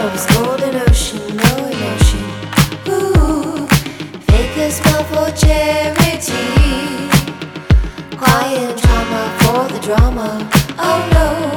love's golden ocean, no emotion. Ooh, fake a smile for charity. Quiet drama for the drama. Oh no.